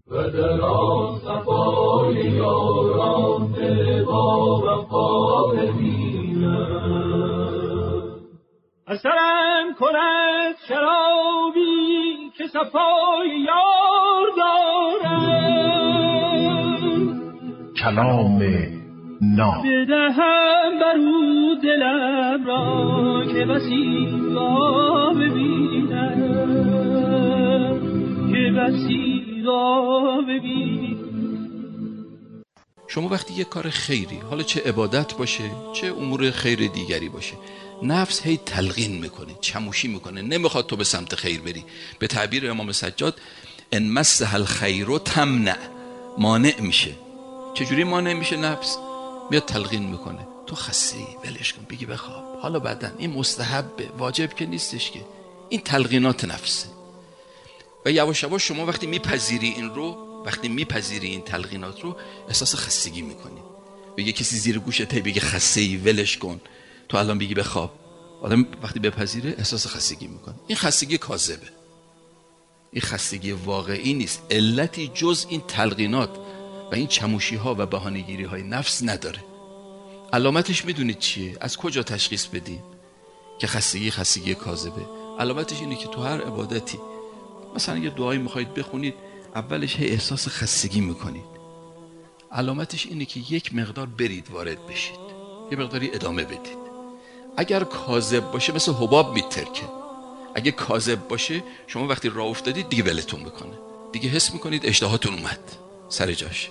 و در آن صفای یاران دل با وفا ببینم. اثرم کند شرابی که صفای یار دارم، کلام ناب بدهم برو دلم را که بسی را ببینم، که بسی را ببینم. شما وقتی یک کار خیری، حالا چه عبادت باشه چه امور خیر دیگری باشه، نفس هی تلقین میکنه، چموشی میکنه، نمیخواد تو به سمت خیر بری. به تعبیر امام سجاد ان مسها الخیر تمنع، مانع میشه. چجوری مانع میشه؟ نفس میاد تلقین میکنه تو خسته ای، ولش کن، بگی بخواب، حالا بعدن این مستحبه، واجب که نیستش که. این تلقینات نفسه. و یواش یواش شما وقتی میپذیری این رو، وقتی میپذیری این تلقینات رو، احساس خستگی میکنی. و یه کسی زیر گوشت بگه خسته ای، ولش کن، تو الان بگی بخواب، آدم وقتی بپذیره احساس خستگی میکنه. این خستگی کاذبه، این خستگی واقعی نیست. علتی جز این تلقینات و این چموشی ها و بهانه‌گیری های نفس نداره. علامتش میدونید چیه؟ از کجا تشخیص بدیم که خستگی کاذبه؟ علامتش اینه که تو هر عبادتی مثلا یه دعایی میخواید بخونید، اولش هی احساس خستگی میکنید. علامتش اینه که یک مقدار برید وارد بشید، یه مقداری ادامه بدید. اگر کاذب باشه مثل حباب میترکه. اگه کاذب باشه شما وقتی راه افتادید دیگه ولتون میکنه، دیگه حس میکنید اشتهاتون اومد سر جاش،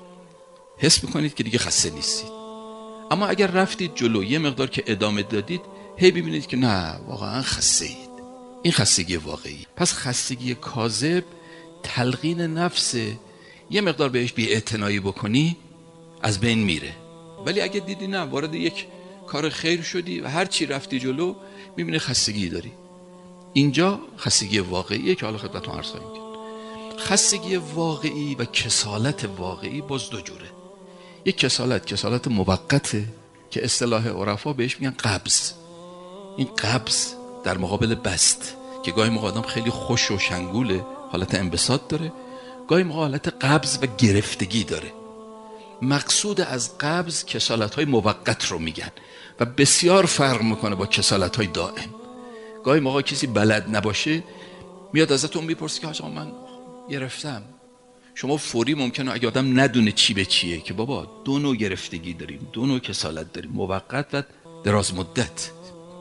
حس میکنید که دیگه خسته نیستید. اما اگر رفتید جلو، یه مقدار که ادامه دادید، هی ببینید که نه واقعا خسته اید. این خستگی واقعی. پس خستگی کاذب تلقین نفسه، یه مقدار بهش بی‌اعتنایی بکنی از بین میره. ولی اگه دیدی نه وارد یک کار خیر شدی و هر چی رفتی جلو میبینی خستگی داری، اینجا خستگی واقعیه که حالا خدمتتون عرض خواهیم کرد. خستگی واقعی و کسالت واقعی باز دو جوره. یک کسالت موقته که اصطلاح عرفا بهش میگن قبض. این قبض در مقابل بست، که گاهی موقع آدم خیلی خوش و شنگوله، حالت انبساط داره، گاهی موقع حالت قبض و گرفتگی داره. مقصود از قبض کسالت‌های موقت رو میگن و بسیار فرق میکنه با کسالت‌های دائم. گاهی موقع کسی بلد نباشه میاد ازتون میپرسه که آقا من گرفتم. شما فوری ممکنه اگه آدم ندونه چی به چیه که بابا دو نوع گرفتگی داریم، دو نوع کسالت داریم، موقت و دراز مدت.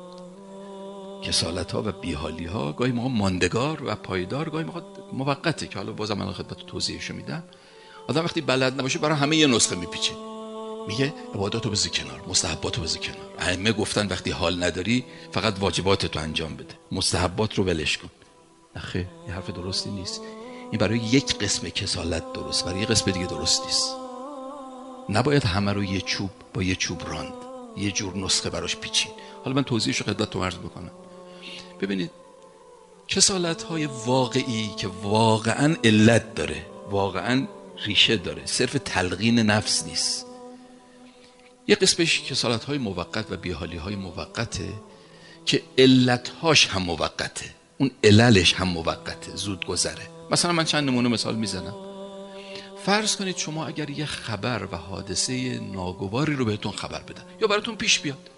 کسالت ها و بیحالی ها گاهی موقع ماندگار و پایدار، گاهی موقع موقته که حالا بازم الان خدمت توضیحشو میدم. آدم وقتی بلد نباشه برای همه یه نسخه میپیچه، میگه عباداتو بذار کنار، مستحباتو بذار کنار. ائمه گفتن وقتی حال نداری فقط واجباتتو انجام بده، مستحبات رو ولش کن. نخیر، این حرف درستی نیست. این برای یک قسم کسالت درست، برای یک قسم دیگه درست نیست. نباید همه رو یه چوب با یه چوب راند، یه جور نسخه براش پیچید. حالا من توضیحشو خدمتتون عرض بکنم. ببینید کسالت‌های واقعی که واقعاً علت داره، واقعاً ریشه داره، صرف تلقین نفس نیست. یه قسمش کسالت‌های موقت و بیحالی‌های موقته که علت‌هاش هم موقته، اون عللش هم موقته، زود گذره. مثلا من چند نمونه مثال میزنم. فرض کنید شما اگر یه خبر و حادثه ناگواری رو بهتون خبر بدن یا براتون پیش بیاد،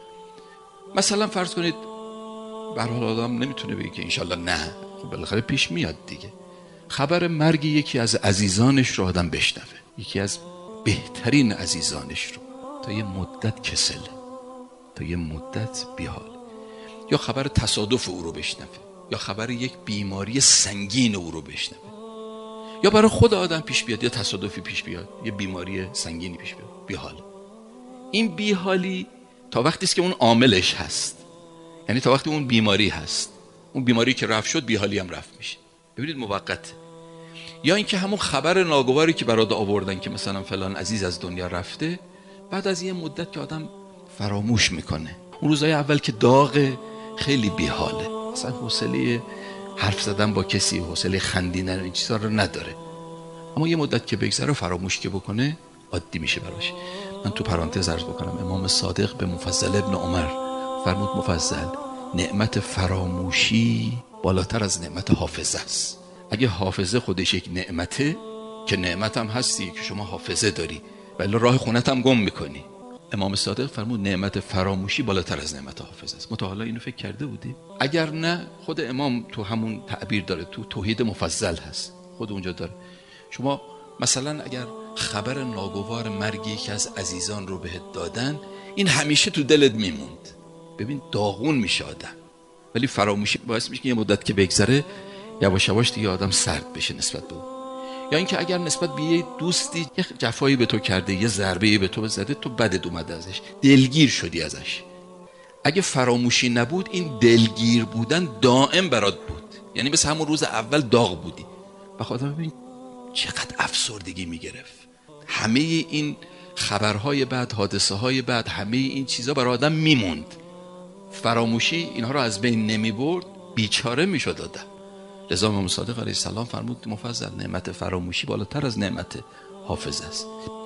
مثلا فرض کنید به هر حال آدم نمیتونه بگه که انشالله نه، خب بالاخره پیش میاد دیگه، خبر مرگ یکی از عزیزانش رو آدم بشنوه، یکی از بهترین عزیزانش رو، تا یه مدت کسل، تا یه مدت بیحال، یا خبر تصادف او رو بشنوه، یا خبر یک بیماری سنگین او رو بشنوه، یا برای خود آدم پیش بیاد یه تصادفی پیش بیاد، یه بیماری سنگینی پیش بیاد، بیحال. این بیحالی تا وقتی است که اون عاملش هست، یعنی تا وقتی اون بیماری هست، اون بیماری که رفت شد بیحالی هم رفت میشه. ببینید موقته. یا اینکه همون خبر ناگواری که برات آوردن که مثلا فلان عزیز از دنیا رفته، بعد از یه مدت که آدم فراموش میکنه، اون روزای اول که داغ خیلی بیحاله، اصلا حوصله حرف زدن با کسی، حوصله خندیدن این چیزا رو نداره، اما یه مدت که بگذره فراموش که بکنه عادی میشه براش. من تو پرانتز عرض بکنم امام صادق به مفضل ابن عمر فرمود مفضل، نعمت فراموشی بالاتر از نعمت حافظه است. اگه حافظه خودش یک نعمته، که نعمت هم هستی که شما حافظه داری ولی راه خونت هم گم میکنی. امام صادق فرمود نعمت فراموشی بالاتر از نعمت حافظه است. متعالی اینو فکر کرده بودی؟ اگر نه، خود امام تو همون تعبیر داره، تو توحید مفضل هست، خود اونجا داره. شما مثلا اگر خبر ناگوار مرگ یکی از عزیزان رو بهت دادن، این همیشه تو دلت میموند. ببین داغون میشه آدم، ولی فراموشی باعث میشه که یه مدت که بگذره یواش یواش دیگه آدم سرد بشه نسبت به اون. یا اینکه اگر نسبت به یه دوستی یه جفایی به تو کرده، یه ضربه‌ای به تو زده، تو بدت اومده ازش، دلگیر شدی ازش. اگه فراموشی نبود، این دلگیر بودن دائم برات بود، یعنی مثل همون روز اول داغ بودی. بخاطر ببین چقدر افسردگی میگرفت. همه این خبرهای بعد، حادثه های بعد، همه این چیزا برای آدم میموند. فراموشی اینها رو از بین نمیبرد، بیچاره میشد آدم. لذا امام صادق علیه السلام فرمود مفضل نعمت فراموشی بالاتر از نعمت حافظه است.